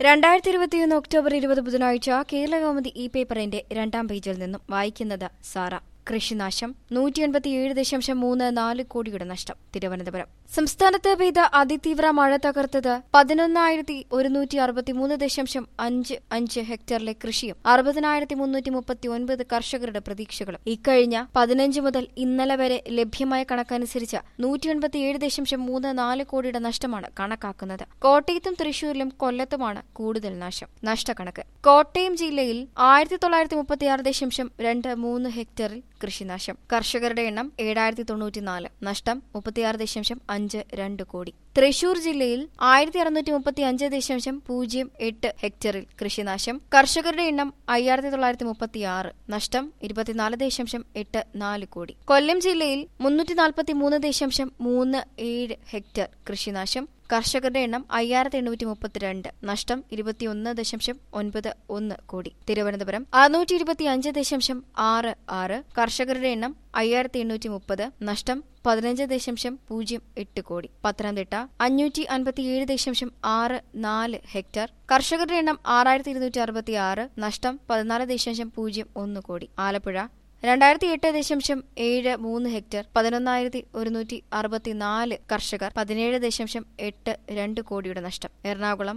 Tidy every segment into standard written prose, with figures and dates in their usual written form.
2021 October 20 ബുധനാഴ്ച കേരളകൗമുദി ഈ പേപ്പറിന്റെ രണ്ടാം പേജിൽ നിന്നും വായിക്കുന്നത് സാറ. കൃഷിനാശം 187.34 കോടിയുടെ നഷ്ടം. തിരുവനന്തപുരം. സംസ്ഥാനത്ത് പെയ്ത അതിതീവ്ര മഴ തകർത്തത് 11,163.55 ഹെക്ടറിലെ കൃഷിയും 60,339 കർഷകരുടെ പ്രതീക്ഷകളും. ഇക്കഴിഞ്ഞ 15 മുതൽ ഇന്നലെ വരെ ലഭ്യമായ കണക്കനുസരിച്ച് 187.34 കോടിയുടെ നഷ്ടമാണ് കണക്കാക്കുന്നത്. കോട്ടയത്തും തൃശൂരിലും കൊല്ലത്തുമാണ് കൂടുതൽ നാശം. നഷ്ടക്കണക്ക്: കോട്ടയം ജില്ലയിൽ 1936.23 ഹെക്ടറിൽ കൃഷിനാശം. കർഷകരുടെ എണ്ണം 7094. നഷ്ടം 36.52 കോടി. തൃശൂർ ജില്ലയിൽ 1635.08 ഹെക്ടറിൽ കൃഷിനാശം. കർഷകരുടെ എണ്ണം 5936. നഷ്ടം 24.84 കോടി. കൊല്ലം ജില്ലയിൽ 343.37 ഹെക്ടർ കൃഷിനാശം. കർഷകരുടെ എണ്ണം 5832. നഷ്ടം 21.91 കോടി. തിരുവനന്തപുരം 625.66. കർഷകരുടെ എണ്ണം 5830. നഷ്ടം 15.08 കോടി. പത്തനംതിട്ട 557.64 ഹെക്ടർ. കർഷകരുടെ എണ്ണം 6266. നഷ്ടം 14.01 കോടി. ആലപ്പുഴ 2008.73 ഹെക്ടർ. 11,164 കർഷകർ. 17.82 കോടിയുടെ നഷ്ടം. എറണാകുളം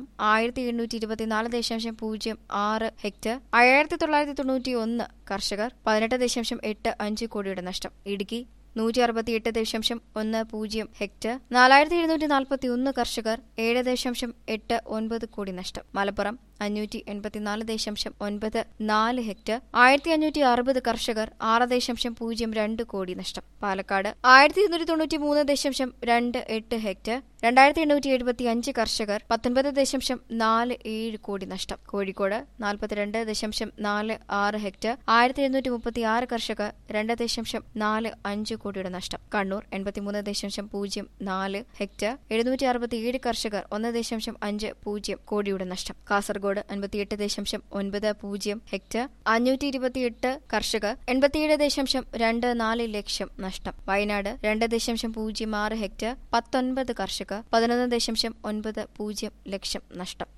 1824.06 ഹെക്ടർ. 5991 കർഷകർ. 18.85 കോടിയുടെ നഷ്ടം. ഇടുക്കി 168.10 ഹെക്ടർ. 4741 കർഷകർ. 7.89 കോടി നഷ്ടം. മലപ്പുറം 584.94 ഹെക്ടർ. 1560 കർഷകർ. 6.02 കോടി നഷ്ടം. പാലക്കാട് 1293.28 ഹെക്ടർ. 2875 കർഷകർ. 19.47 കോടി നഷ്ടം. കോഴിക്കോട് 42.46 ഹെക്ടർ. 1736 കർഷകർ. 2.45 കോടിയുടെ നഷ്ടം. കണ്ണൂർ 83.04 ഹെക്ടർ. 767 കർഷകർ. 1.50 കോടിയുടെ നഷ്ടം. കാസർഗോഡ് 58.90 ഹെക്ടർ. 528 കർഷകർ. 87.24 ലക്ഷം നഷ്ടം. വയനാട് 2.06 ഹെക്ടർ. 19 കർഷകർ. 11.90 ലക്ഷം നഷ്ടം.